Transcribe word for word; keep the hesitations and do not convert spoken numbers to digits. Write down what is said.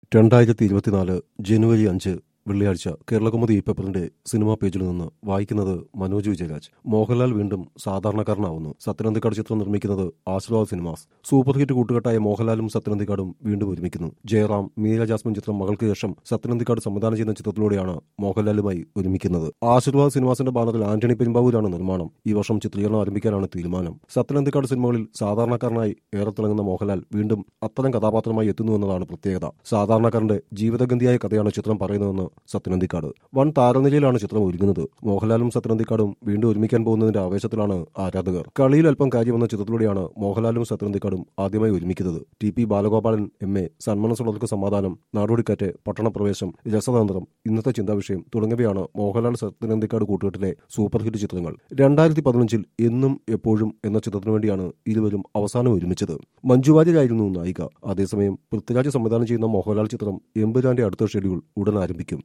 രണ്ടായിരത്തി ഇരുപത്തിനാല് ജനുവരി അഞ്ച് വെള്ളിയാഴ്ച കേരളകൗമുദി ഈ പേപ്പറിന്റെ സിനിമാ പേജിൽ നിന്ന് വായിക്കുന്നത് മനോജ് വിജയരാജ്. മോഹൻലാൽ വീണ്ടും സാധാരണക്കാരനാവുന്നു. സത്യനന്ദിക്കാട് ചിത്രം നിർമ്മിക്കുന്നത് ആശീർവാദ് സിനിമാസ്. സൂപ്പർ ഹിറ്റ് കൂട്ടുകെട്ടായ മോഹൻലാലും സത്യനന്ദിക്കാടും വീണ്ടും ഒരുമിക്കുന്നു. ജയറാം, മീര ജാസ്മിൻ ചിത്രം മകൾക്ക് ശേഷം സത്യനന്ദിക്കാട് സംവിധാനം ചെയ്യുന്ന ചിത്രത്തിലൂടെയാണ് മോഹൻലാലുമായി ഒരുമിക്കുന്നത്. ആശീർവാദ് സിനിമാസിന്റെ ബാനറിൽ ആന്റണി പെരുമ്പാവൂരാണ് നിർമ്മാണം. ഈ വർഷം ചിത്രീകരണം ആരംഭിക്കാനാണ് തീരുമാനം. സത്യനന്ദിക്കാട് സിനിമകളിൽ സാധാരണക്കാരനായി ഏറെ തിളങ്ങുന്ന മോഹൻലാൽ വീണ്ടും അത്തരം കഥാപാത്രമായി എത്തുന്നു എന്നതാണ് പ്രത്യേകത. സാധാരണക്കാരന്റെ ജീവിതഗന്ധിയായ കഥയാണ് ചിത്രം പറയുന്നതെന്ന് സത്യനന്ദിക്കാട്. വൻ താരനിലയിലാണ് ചിത്രം ഒരുങ്ങുന്നത്. മോഹൻലാലും സത്യനന്ദിക്കാടും വീണ്ടും ഒരുമിക്കാൻ പോകുന്നതിന്റെ ആവേശത്തിലാണ് ആരാധകർ. കളിയിൽ അല്പം കാര്യമെന്ന ചിത്രത്തിലൂടെയാണ് മോഹൻലാലും സത്യനന്ദിക്കാടും ആദ്യമായി ഒരുമിക്കുന്നത്. T P Balagopalan M A, സന്മനസ്സുള്ളവർക്ക് സമാധാനം, നാടോടിക്കാറ്റ്, പട്ടണപ്രവേശം, രസതന്ത്രം, ഇന്നത്തെ ചിന്താവിഷയം തുടങ്ങിയവയാണ് മോഹൻലാൽ സത്യനന്ദിക്കാട് കൂട്ടുകെട്ടിലെ സൂപ്പർ ഹിറ്റ് ചിത്രങ്ങൾ. രണ്ടായിരത്തി പതിനഞ്ചിൽ എന്നും എപ്പോഴും എന്ന ചിത്രത്തിനു വേണ്ടിയാണ് ഇരുവരും അവസാനം ഒരുമിച്ചത്. മഞ്ജു വാര്യരായിരുന്നു നായിക. അതേസമയം പൃഥ്വിരാജ് സംവിധാനം ചെയ്യുന്ന മോഹൻലാൽ ചിത്രം എമ്പുരാന്റെ അടുത്ത ഷെഡ്യൂൾ ഉടൻ ആരംഭിക്കും.